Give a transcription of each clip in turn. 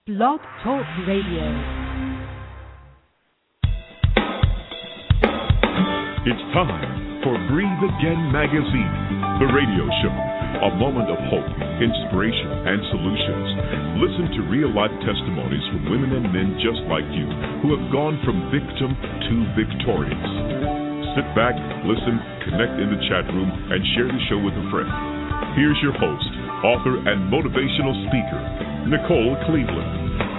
Blog Talk Radio. It's time for Breathe Again Magazine, the radio show. A moment of hope, inspiration, and solutions. Listen to real-life testimonies from women and men just like you who have gone from victim to victorious. Sit back, listen, connect in the chat room, and share the show with a friend. Here's your host, author, and motivational speaker, Nicole Cleveland.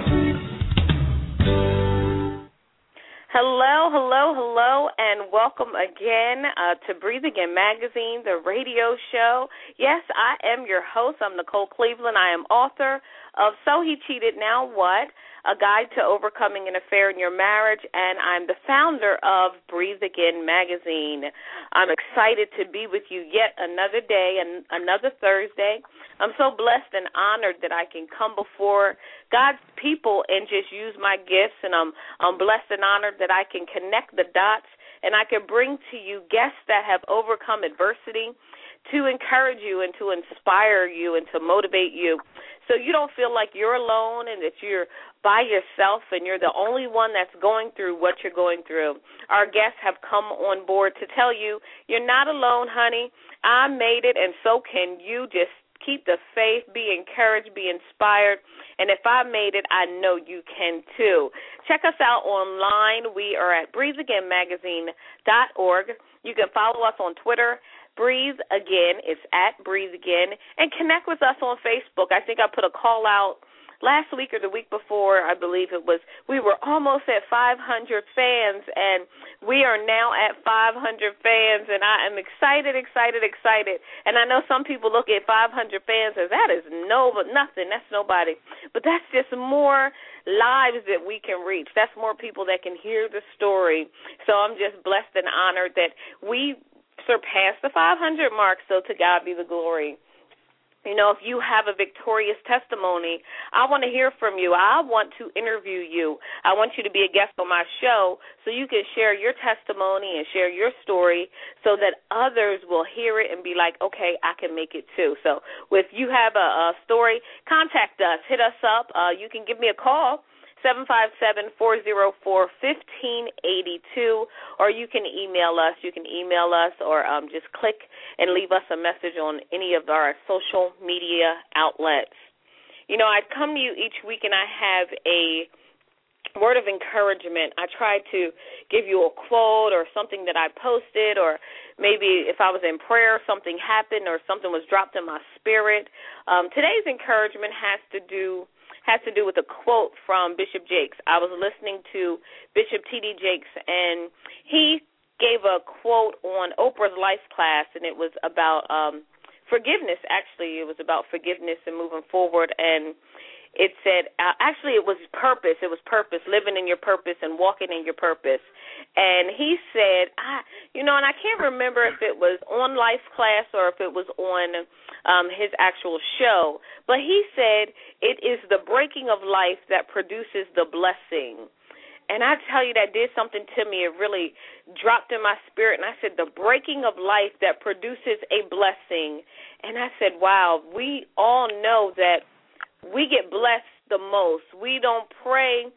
Hello, and welcome again to Breathe Again Magazine, the radio show. Yes, I am your host. I'm Nicole Cleveland. I am author of So He Cheated, Now What? A Guide to Overcoming an Affair in Your Marriage, and I'm the founder of Breathe Again Magazine. I'm excited to be with you yet another day and another Thursday. I'm so blessed and honored that I can come before God's people and just use my gifts, and I'm blessed and honored that I can connect the dots and I can bring to you guests that have overcome adversity to encourage you and to inspire you and to motivate you so you don't feel like you're alone and that you're by yourself and you're the only one that's going through what you're going through. Our guests have come on board to tell you you're not alone, honey. I made it, and so can you. Just keep the faith, be encouraged, be inspired, and if I made it, I know you can too. Check us out online. We are at breatheagainmagazine.org. You can follow us on Twitter, Breathe Again. It's at Breathe Again, and connect with us on Facebook. I think I put a call out last week or the week before, I believe it was. We were almost at 500 fans, and we are now at 500 fans, and I am excited. And I know some people look at 500 fans as that is nothing. That's nobody. But that's just more lives that we can reach. That's more people that can hear the story. So I'm just blessed and honored that we surpassed the 500 mark, so to God be the glory. You know, if you have a victorious testimony, I want to hear from you. I want to interview you. I want you to be a guest on my show so you can share your testimony and share your story so that others will hear it and be like, okay, I can make it too. So if you have a story, contact us. Hit us up. You can give me a call, 757-404-1582, or you can email us. Or just click and leave us a message on any of our social media outlets. You know, I come to you each week and I have a word of encouragement. I try to give you a quote or something that I posted, or maybe if I was in prayer, something happened or something was dropped in my spirit. Today's encouragement has to do with a quote from Bishop Jakes. I was listening to Bishop T.D. Jakes, and he gave a quote on Oprah's Life class, and it was about forgiveness, actually. It was about forgiveness and moving forward, and it said, it was purpose. It was purpose, living in your purpose and walking in your purpose. And he said, and I can't remember if it was on Life class or if it was on his actual show, but he said, it is the breaking of life that produces the blessing. And I tell you, that did something to me. It really dropped in my spirit. And I said, the breaking of life that produces a blessing. And I said, wow, we all know that we get blessed the most. We don't pray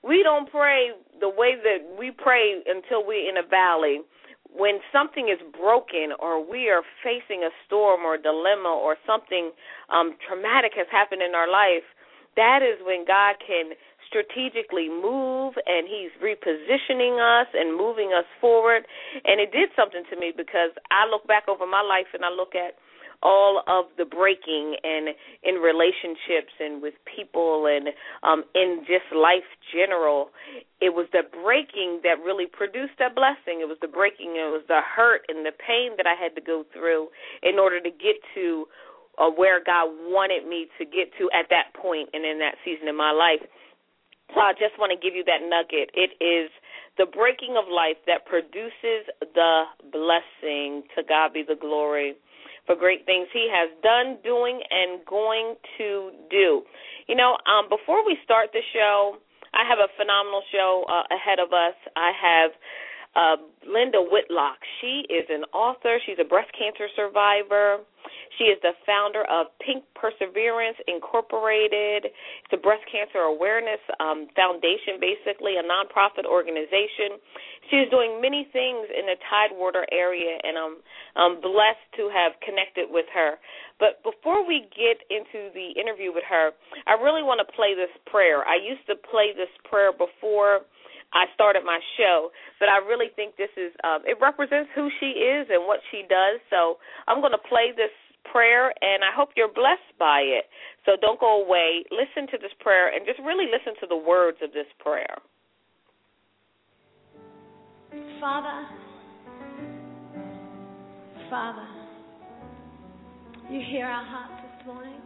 the way that we pray until we're in a valley. When something is broken or we are facing a storm or a dilemma or something traumatic has happened in our life, that is when God can strategically move, and he's repositioning us and moving us forward. And it did something to me because I look back over my life and I look at all of the breaking and in relationships and with people and in just life general. It was the breaking that really produced that blessing. It was the breaking, it was the hurt and the pain that I had to go through in order to get to where God wanted me to get to at that point and in that season in my life. So I just want to give you that nugget. It is the breaking of life that produces the blessing. To God be the glory for great things he has done, doing, and going to do. You know, before we start the show, I have a phenomenal show ahead of us. I have Linda Whitlock. She is an author. She's a breast cancer survivor. She is the founder of Pink Perseverance Incorporated. It's a breast cancer awareness foundation, basically, a nonprofit organization. She is doing many things in the Tidewater area, and I'm blessed to have connected with her. But before we get into the interview with her, I really want to play this prayer. I used to play this prayer before I started my show, but I really think this is, it represents who she is and what she does. So I'm going to play this prayer, and I hope you're blessed by it. So don't go away. Listen to this prayer and just really listen to the words of this prayer. Father, you hear our hearts this morning.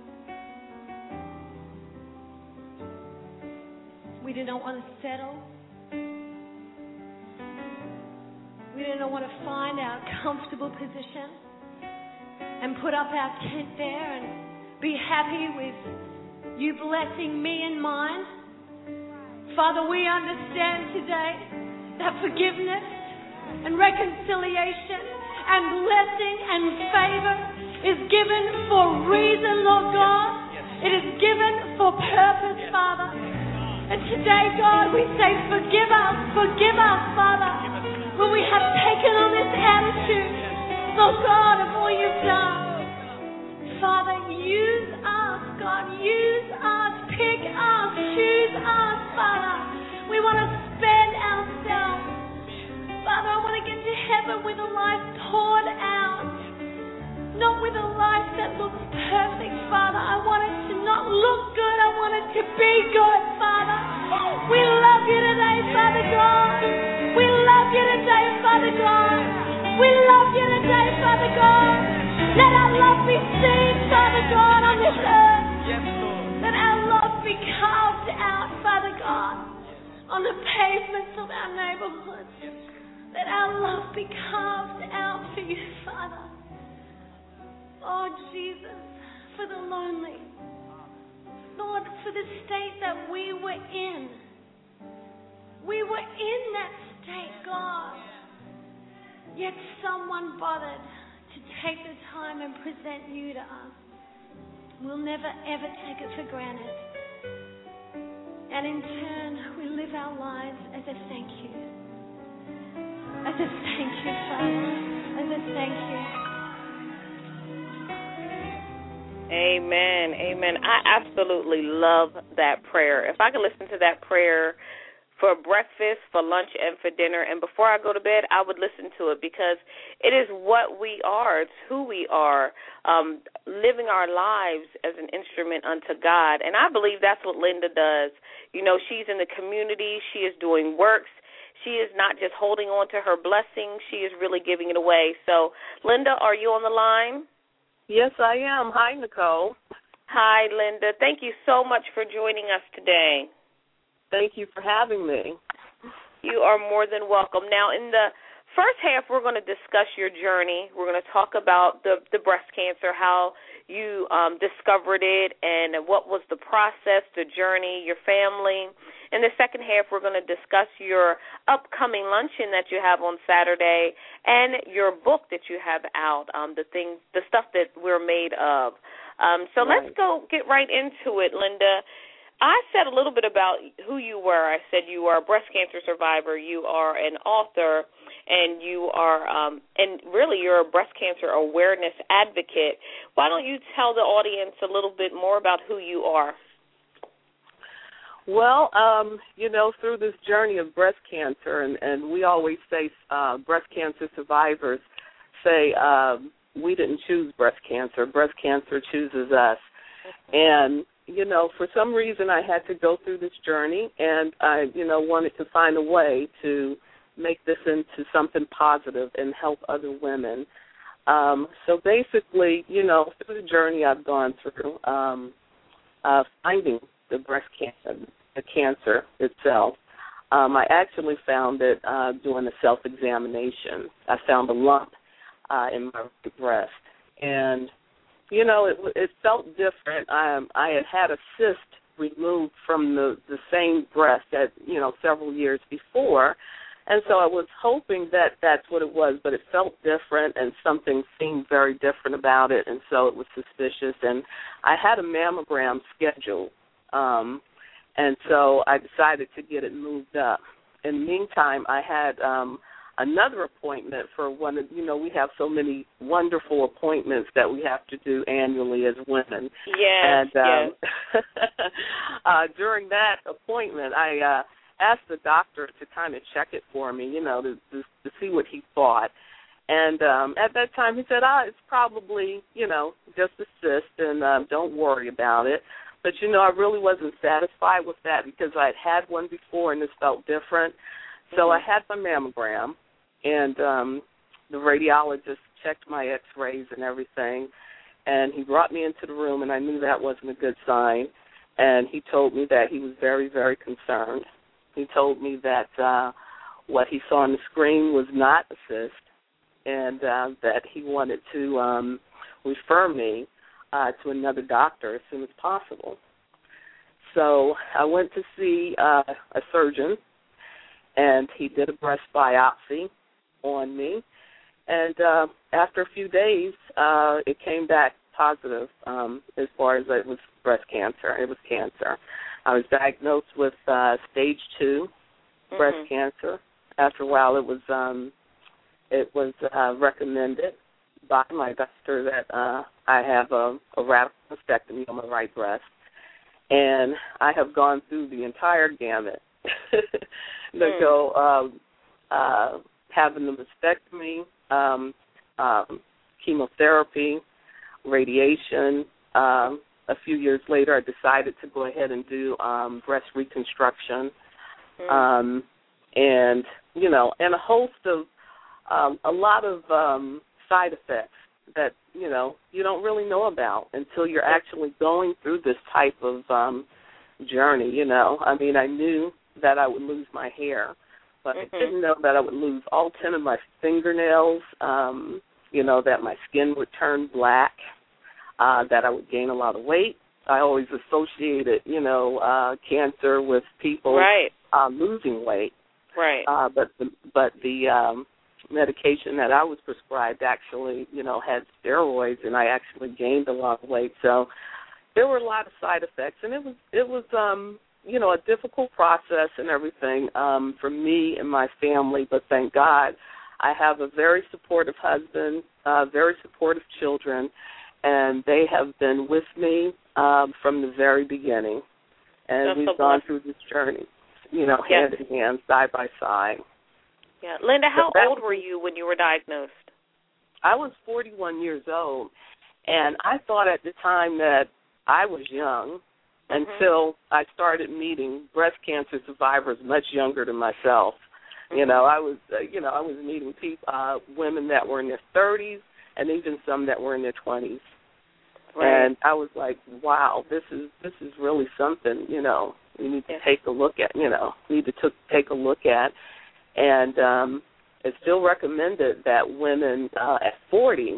We do not want to settle. We do not want to find our comfortable position and put up our tent there and be happy with you blessing me and mine. Father, we understand today that forgiveness and reconciliation and blessing and favor is given for a reason, Lord God. It is given for purpose, Father. And today, God, we say, forgive us, Father, when we have taken on this attitude, Lord God, of all you've done. Father, use us, God, use us, pick us, choose us, Father. We want to spend ourselves. Father, I want to get to heaven with a life poured out, not with a life that looks perfect, Father. I want it to not look good. I want it to be good, Father. We love you today, Father God. We love you today, Father God. We love you today, Father God. Let our love be seen, Father God, on this earth. Yes, Lord. Let our love be carved out, Father God, on the pavements of our neighborhoods. Yes. Let our love be carved out for you, Father. Oh, Jesus, for the lonely. Lord, for the state that we were in. We were in that state, God. Yet someone bothered to take the time and present you to us. We'll never, ever take it for granted. And in turn, we live our lives as a thank you. As a thank you, Father. As a thank you. Amen. Amen. I absolutely love that prayer. If I could listen to that prayer for breakfast, for lunch, and for dinner, and before I go to bed, I would listen to it because it is what we are. It's who we are, living our lives as an instrument unto God. And I believe that's what Linda does. You know, she's in the community. She is doing works. She is not just holding on to her blessing. She is really giving it away. So, Linda, are you on the line? Yes, I am. Hi, Nicole. Hi, Linda. Thank you so much for joining us today. Thank you for having me. You are more than welcome. Now, in the first half, we're going to discuss your journey. We're going to talk about the breast cancer, how you discovered it, and what was the process, the journey, your family. In the second half, we're going to discuss your upcoming luncheon that you have on Saturday and your book that you have out, the stuff that we're made of. So right. Let's go get right into it, Linda. I said a little bit about who you were. I said you are a breast cancer survivor, you are an author, and you are, and really you're a breast cancer awareness advocate. Why don't you tell the audience a little bit more about who you are? Well, through this journey of breast cancer, and we always say breast cancer survivors say we didn't choose breast cancer chooses us. And for some reason I had to go through this journey, and I, wanted to find a way to make this into something positive and help other women. So basically, through the journey I've gone through, finding the breast cancer, the cancer itself, I actually found it doing a self-examination. I found a lump in my breast, and it felt different. I had a cyst removed from the same breast that, several years before, And so I was hoping that that's what it was, but it felt different and something seemed very different about it, and so it was suspicious. And I had a mammogram scheduled, and so I decided to get it moved up. In the meantime, I had another appointment for one of, we have so many wonderful appointments that we have to do annually as women. Yes, and during that appointment, I asked the doctor to kind of check it for me, to see what he thought. And at that time he said, it's probably, just a cyst, and don't worry about it. But, I really wasn't satisfied with that because I had one before and this felt different. So I had my mammogram, and the radiologist checked my x-rays and everything, and he brought me into the room, and I knew that wasn't a good sign. And he told me that he was very, very concerned. He told me that what he saw on the screen was not a cyst, and that he wanted to refer me to another doctor as soon as possible. So I went to see a surgeon, and he did a breast biopsy on me. And after a few days, it came back positive as far as it was breast cancer. It was cancer. I was diagnosed with stage 2 breast cancer. After a while, it was recommended by my doctor that I have a radical mastectomy on my right breast, and I have gone through the entire gamut. Having the mastectomy, chemotherapy, radiation. A few years later, I decided to go ahead and do breast reconstruction, and and a host of a lot of side effects that you don't really know about until you're actually going through this type of journey. I mean, I knew that I would lose my hair, but I didn't know that I would lose all 10 of my fingernails. That my skin would turn black. That I would gain a lot of weight. I always associated, cancer with people losing weight. Right. But the medication that I was prescribed actually, had steroids, and I actually gained a lot of weight. So there were a lot of side effects, and it was a difficult process and everything for me and my family. But thank God, I have a very supportive husband, very supportive children. And they have been with me from the very beginning. And we've gone through this journey, hand in hand, side by side. Yeah. Linda, how old were you when you were diagnosed? I was 41 years old. And I thought at the time that I was young until I started meeting breast cancer survivors much younger than myself. I was meeting people, women that were in their 30s, and even some that were in their 20s. Right. And I was like, wow, this is really something, we need to take a look at, take a look at. And it's still recommended that women at 40,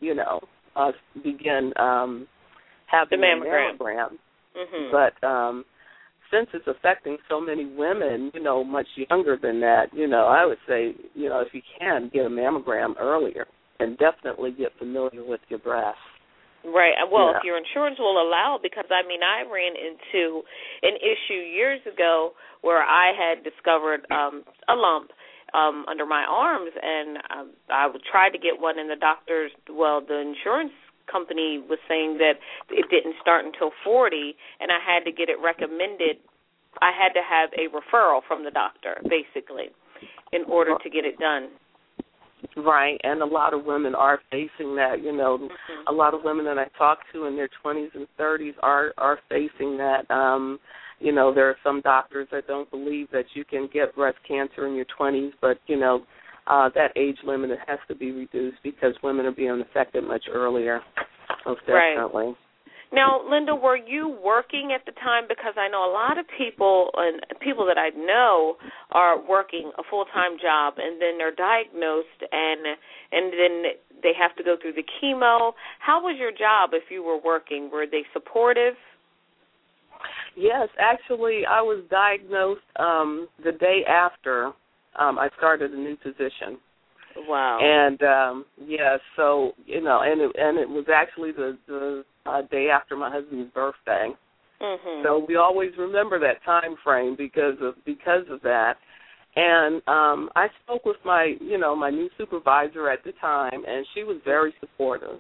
begin having a mammogram. But since it's affecting so many women, much younger than that, I would say, if you can, get a mammogram earlier. And definitely get familiar with your breasts. Right. Well, if your insurance will allow, because, I ran into an issue years ago where I had discovered a lump under my arms, and I tried to get one, and the insurance company was saying that it didn't start until 40, and I had to get it recommended. I had to have a referral from the doctor, basically, in order to get it done. Right, and a lot of women are facing that, A lot of women that I talk to in their 20s and 30s are facing that. There are some doctors that don't believe that you can get breast cancer in your 20s, but, that age limit has to be reduced because women are being affected much earlier, most definitely. Right. Now, Linda, were you working at the time? Because I know a lot of people, and people that I know, are working a full-time job, and then they're diagnosed, and then they have to go through the chemo. How was your job if you were working? Were they supportive? Yes, actually, I was diagnosed the day after I started a new position. Wow. And so and it was actually the day after my husband's birthday. Mm-hmm. So we always remember that time frame because of that. And I spoke with my new supervisor at the time, and she was very supportive.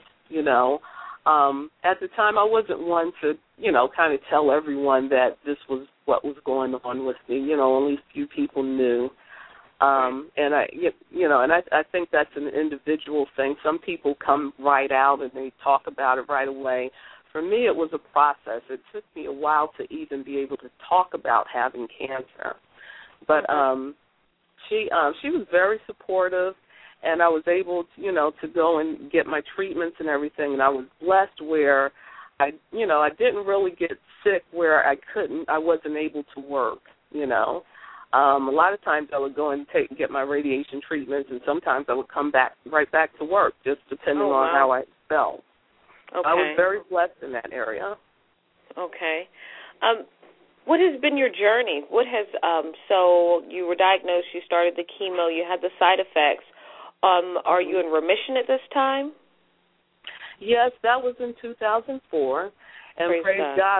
At the time I wasn't one to kind of tell everyone that this was what was going on with me. Only a few people knew. And I think that's an individual thing. Some people come right out and they talk about it right away. For me, it was a process. It took me a while to even be able to talk about having cancer. But she was very supportive, and I was able to go and get my treatments and everything. And I was blessed where I didn't really get sick where I wasn't able to work. A lot of times I would go and get my radiation treatments, and sometimes I would come right back to work, just depending on how I felt. Okay. I was very blessed in that area. Okay. What has been your journey? So you were diagnosed, you started the chemo, you had the side effects. Are you in remission at this time? Yes, that was in 2004. And praise God,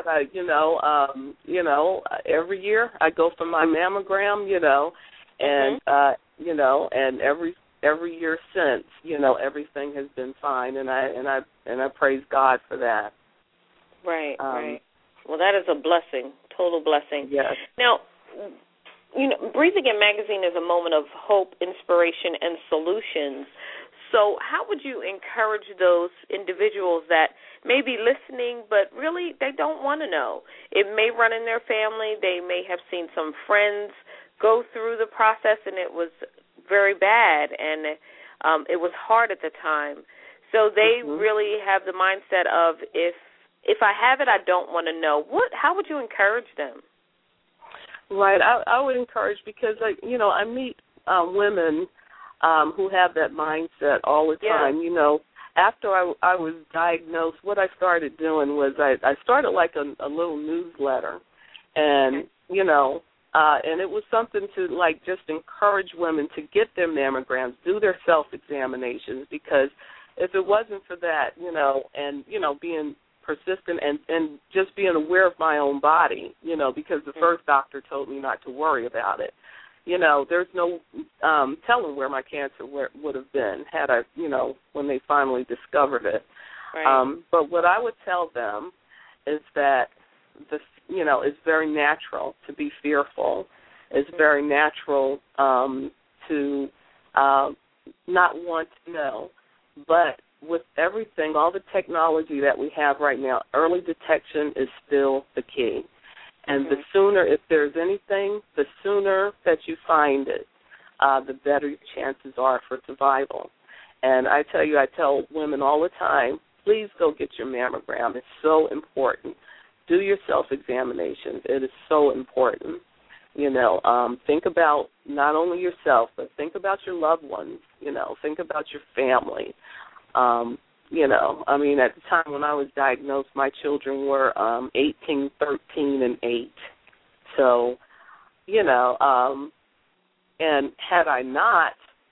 every year I go for my mammogram, and and every year since, everything has been fine, and I praise God for that. Right, right. Well, that is a blessing, total blessing. Yes. Now, Breathe Again magazine is a moment of hope, inspiration, and solutions. So how would you encourage those individuals that may be listening, but really they don't want to know? It may run in their family. They may have seen some friends go through the process, and it was very bad, and it was hard at the time. So they really have the mindset of, if I have it, I don't want to know. How would you encourage them? Right. I would encourage, because, I meet women who have that mindset all the time. After I was diagnosed, what I started doing was I started like a little newsletter, and and it was something to just encourage women to get their mammograms, do their self-examinations, because if it wasn't for that, and being persistent and just being aware of my own body, because the first doctor told me not to worry about it. There's no telling where my cancer would have been had I, when they finally discovered it. Right. But what I would tell them is that it's very natural to be fearful. It's very natural to not want to know. But with everything, all the technology that we have right now, early detection is still the key. And the sooner, if there's anything, the sooner that you find it, the better your chances are for survival. And I tell women all the time, please go get your mammogram. It's so important. Do your self-examinations. It is so important. Think about not only yourself, but think about your loved ones. Think about your family. At the time when I was diagnosed, my children were 18, 13, and 8. So, and had I not,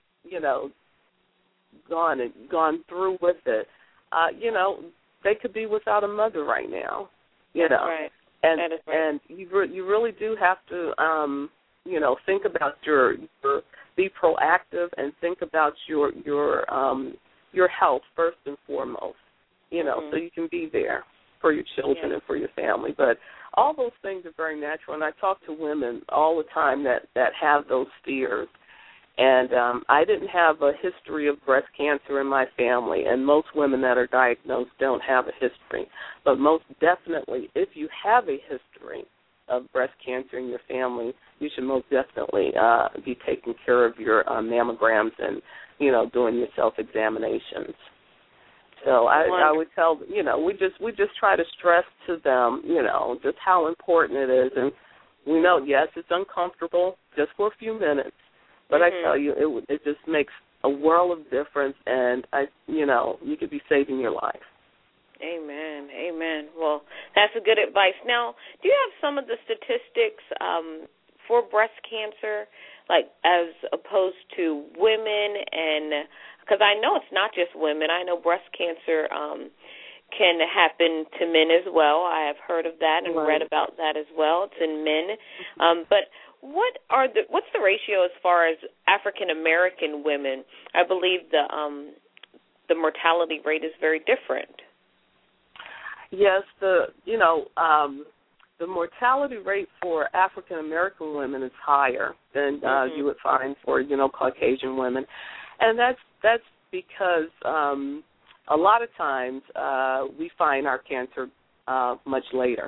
gone through with it, they could be without a mother right now. That's right. And that is right. And you really do have to, think about be proactive and think about your health first and foremost, so you can be there for your children and for your family. But all those things are very natural, and I talk to women all the time that have those fears. And I didn't have a history of breast cancer in my family, and most women that are diagnosed don't have a history. But most definitely, if you have a history of breast cancer in your family, you should most definitely be taking care of your mammograms and, doing your self-examinations. So I would tell, we just try to stress to them, just how important it is. And we know, yes, it's uncomfortable just for a few minutes, but I tell you, it just makes a world of difference, and you could be saving your life. Amen. Amen. Well, that's a good advice. Now, do you have some of the statistics for breast cancer like as opposed to women, and because I know it's not just women. I know breast cancer can happen to men as well. I have heard of that and read about that as well. It's in men. But what's the ratio as far as African American women? I believe the mortality rate is very different. Yes, the mortality rate for African American women is higher than you would find for Caucasian women, and that's because a lot of times we find our cancer much later,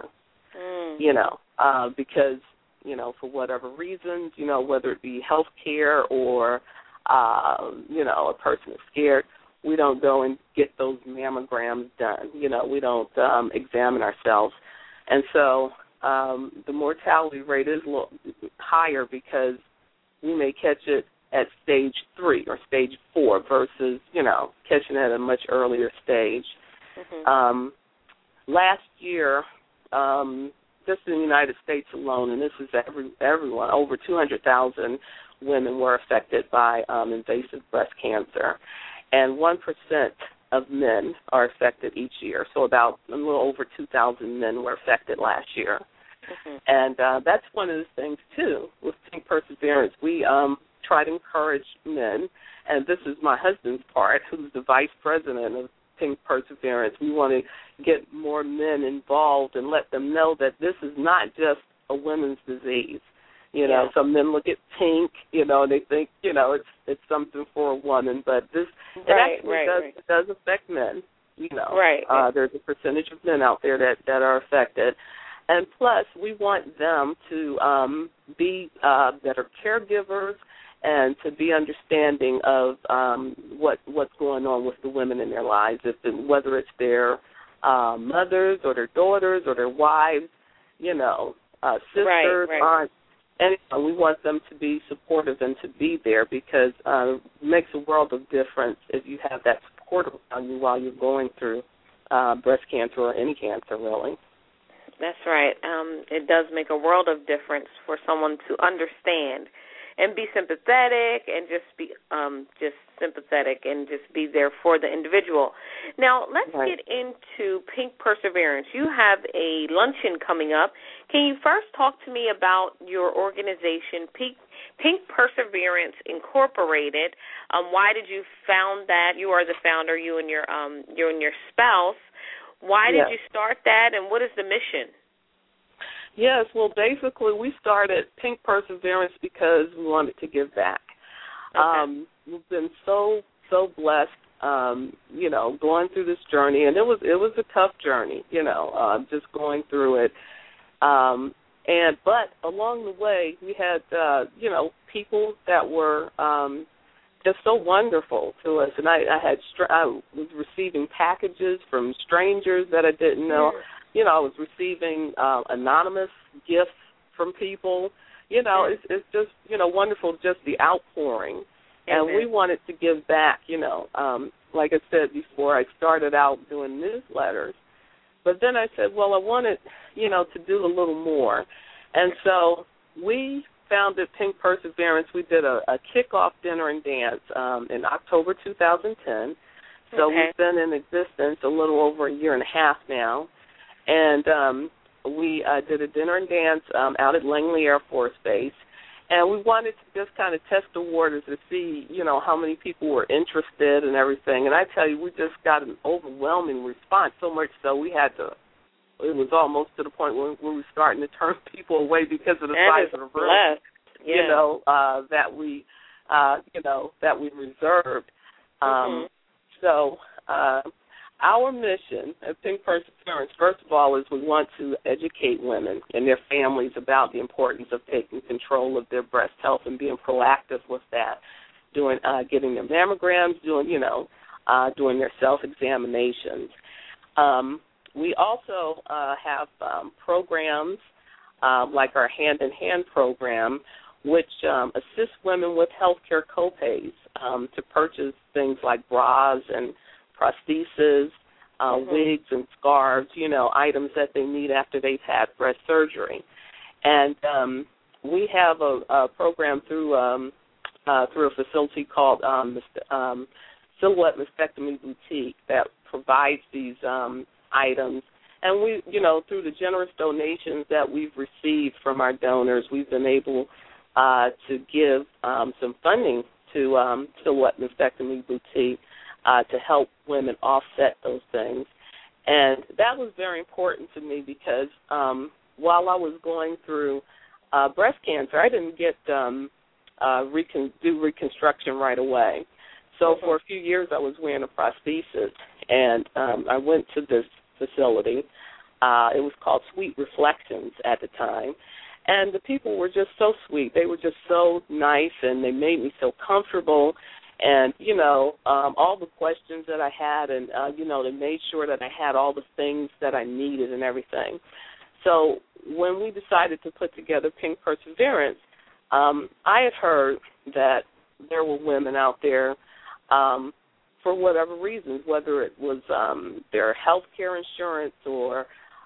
because for whatever reasons, whether it be health care or a person is scared, we don't go and get those mammograms done. We don't examine ourselves. And so the mortality rate is a little higher because we may catch it at stage 3 or stage 4 versus, catching it at a much earlier stage. Last year, just in the United States alone, and this is everyone, over 200,000 women were affected by invasive breast cancer. And 1% of men are affected each year. So about a little over 2,000 men were affected last year. And that's one of the things, too, with Pink Perseverance. We try to encourage men, and this is my husband's part, who's the vice president of Pink Perseverance. We want to get more men involved and let them know that this is not just a women's disease. Some men look at pink, and they think, it's something for a woman, but it actually does affect men, There's a percentage of men out there that are affected. And plus, we want them to be better caregivers and to be understanding of what's going on with the women in their lives, whether it's their mothers or their daughters or their wives, sisters, aunts. And we want them to be supportive and to be there because it makes a world of difference if you have that support around you while you're going through breast cancer or any cancer, really. That's right. It does make a world of difference for someone to understand and be sympathetic and just be sympathetic and just be there for the individual. Now, let's get into Pink Perseverance. You have a luncheon coming up. Can you first talk to me about your organization, Pink Perseverance Incorporated? Why did you found that? You are the founder, you and your spouse. Why did you start that, and what is the mission? Yes, well, basically, we started Pink Perseverance because we wanted to give back. We've been so blessed, going through this journey, and it was a tough journey, just going through it. But along the way, we had, people that were just so wonderful to us, and I was receiving packages from strangers that I didn't know. I was receiving anonymous gifts from people. It's just, wonderful, just the outpouring. And we wanted to give back, like I said before, I started out doing newsletters. But then I said, well, I wanted, to do a little more. And so we founded Pink Perseverance. We did a kickoff dinner and dance in October 2010. So we've been in existence a little over a year and a half now. And we did a dinner and dance out at Langley Air Force Base. And we wanted to just kind of test the waters to see, how many people were interested and everything. And I tell you, we just got an overwhelming response, so much so we had to, it was almost to the point where we were starting to turn people away because of the size of the room, that we reserved. So our mission at Pink Perseverance, first of all, is we want to educate women and their families about the importance of taking control of their breast health and being proactive with that, getting their mammograms, doing their self-examinations. We also have programs like our Hand in Hand program, which assists women with healthcare copays to purchase things like bras and prostheses, wigs and scarves, items that they need after they've had breast surgery. And we have a program through a facility called Silhouette Mastectomy Boutique that provides these items. And we, through the generous donations that we've received from our donors, we've been able to give some funding to Silhouette Mastectomy Boutique to help women offset those things. And that was very important to me because while I was going through breast cancer, I didn't get do reconstruction right away. So for a few years I was wearing a prosthesis, and I went to this facility. It was called Sweet Reflections at the time. And the people were just so sweet. They were just so nice, and they made me feel comfortable. And, all the questions that I had, and, they made sure that I had all the things that I needed and everything. So when we decided to put together Pink Perseverance, I had heard that there were women out there for whatever reasons, whether it was their health care insurance or,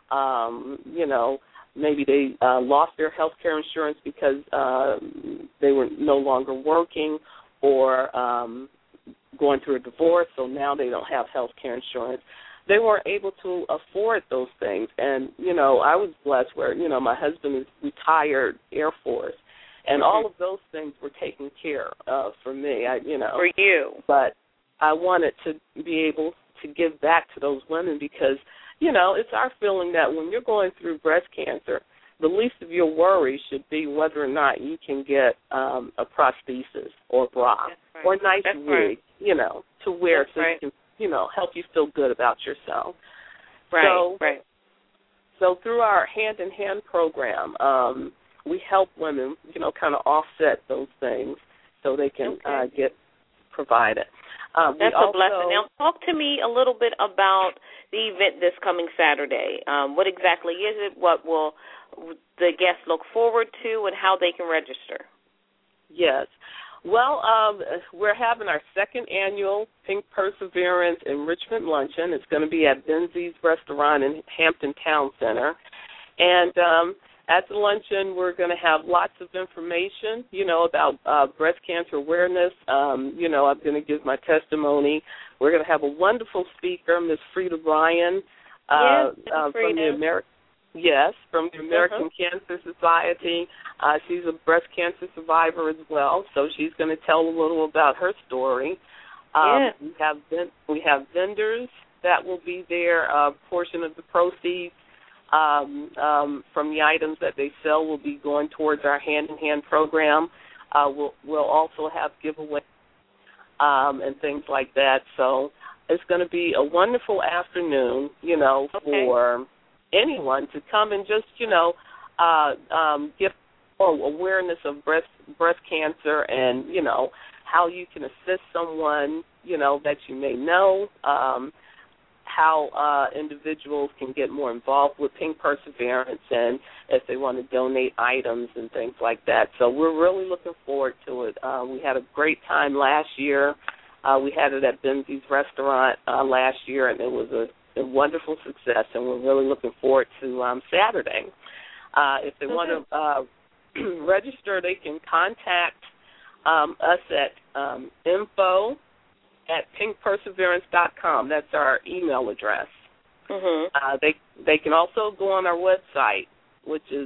maybe they lost their health care insurance because they were no longer working or going through a divorce, so now they don't have health care insurance. They weren't able to afford those things. And, I was blessed where, my husband is retired Air Force, and all of those things were taken care of for me. For you. But I wanted to be able to give back to those women because, it's our feeling that when you're going through breast cancer, the least of your worries should be whether or not you can get a prosthesis or bra or a nice wig, to wear so you can, help you feel good about yourself. Right. So through our hand-in-hand program, we help women, kind of offset those things so they can get provided. That's a blessing. Now, talk to me a little bit about the event this coming Saturday. What exactly is it? What will the guests look forward to, and how they can register? Yes. Well, we're having our second annual Pink Perseverance Enrichment Luncheon. It's going to be at Benzi's Restaurant in Hampton Town Center. And at the luncheon, we're going to have lots of information, about breast cancer awareness. I'm going to give my testimony. We're going to have a wonderful speaker, Ms. Frida Ryan, from the American Cancer Society. She's a breast cancer survivor as well, so she's going to tell a little about her story. We have vendors that will be there. A portion of the proceeds from the items that they sell will be going towards our hand-in-hand program. We'll also have giveaways and things like that. So it's going to be a wonderful afternoon, for anyone to come and just, give awareness of breast cancer and, how you can assist someone, that you may know, how individuals can get more involved with Pink Perseverance and if they want to donate items and things like that. So we're really looking forward to it. We had a great time last year. We had it at Benzi's Restaurant last year, and it was a wonderful success, and we're really looking forward to Saturday. If they want to register, they can contact us at info@pinkperseverance.com. That's our email address. They can also go on our website, which is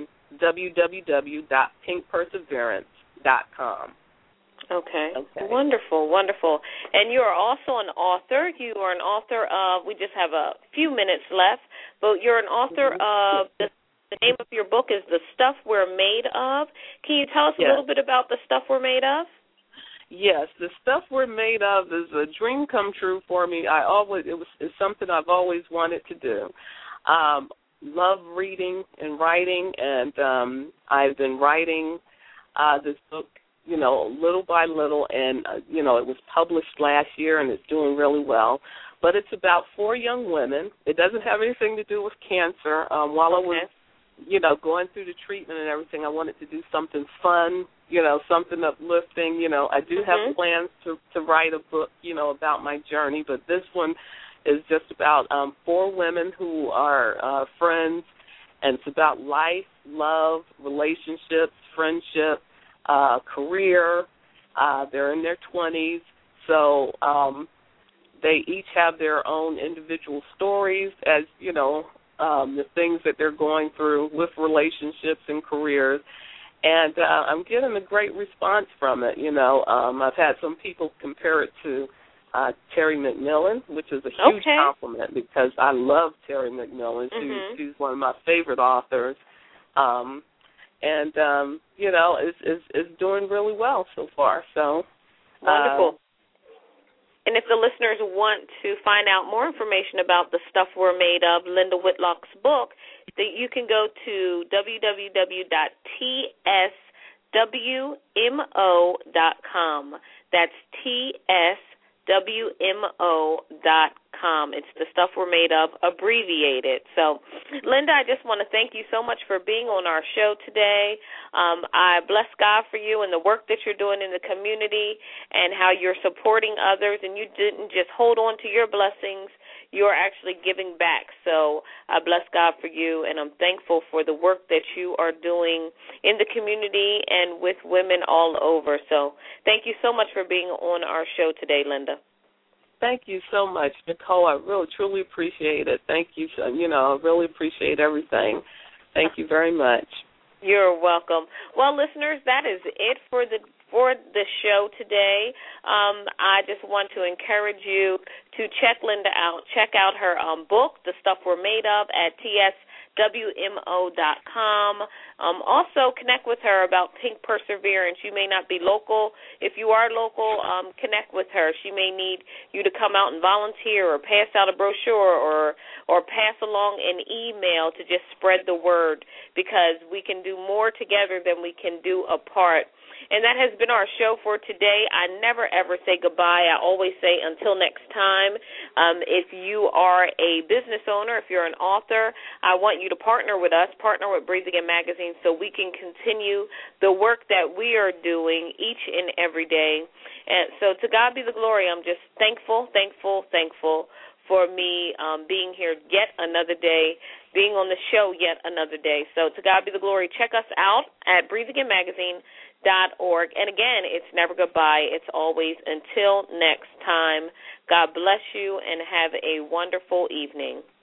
www.pinkperseverance.com. Okay. Wonderful. And you are also an author. You are an author of, we just have a few minutes left, but you're an author of, the name of your book is The Stuff We're Made Of. Can you tell us a little bit about The Stuff We're Made Of? Yes, The Stuff We're Made Of is a dream come true for me. It's something I've always wanted to do. Love reading and writing, and I've been writing this book, little by little, and, it was published last year, and it's doing really well. But it's about 4 young women. It doesn't have anything to do with cancer. While I was, going through the treatment and everything, I wanted to do something fun, something uplifting. I do have plans to write a book, about my journey, but this one is just about 4 women who are friends, and it's about life, love, relationships, friendship, career. They're in their 20s, so they each have their own individual stories as, you know, the things that they're going through with relationships and careers. And I'm getting a great response from it, you know. I've had some people compare it to Terry McMillan, which is a huge compliment because I love Terry McMillan. She's one of my favorite authors. You know, is doing really well so far. So wonderful. And if the listeners want to find out more information about the Stuff We're Made Of, Linda Whitlock's book, that you can go to www.tswmo.com. That's tswmo.com. It's the Stuff We're Made Of, abbreviated. So, Linda, I just want to thank you so much for being on our show today. I bless God for you and the work that you're doing in the community and how you're supporting others, and you didn't just hold on to your blessings. You're actually giving back. So I bless God for you, and I'm thankful for the work that you are doing in the community and with women all over. So thank you so much for being on our show today, Linda. Thank you so much, Nicole. I really, truly appreciate it. Thank you. You know, I really appreciate everything. Thank you very much. You're welcome. Well, listeners, that is it for the show today. I just want to encourage you to check Linda out. Check out her book, The Stuff We're Made Of, at tswmo.com. Also, connect with her about Pink Perseverance. You may not be local. If you are local, connect with her. She may need you to come out and volunteer or pass out a brochure or pass along an email to just spread the word, because we can do more together than we can do apart. And that has been our show for today. I never, ever say goodbye. I always say until next time. If you are a business owner, if you're an author, I want you to partner with us, partner with Breathe Again Magazine, so we can continue the work that we are doing each and every day. And so to God be the glory. I'm just thankful for me being here yet another day, being on the show yet another day. So to God be the glory. Check us out at BreatheAgainMagazine.org. And again, it's never goodbye. It's always until next time. God bless you and have a wonderful evening.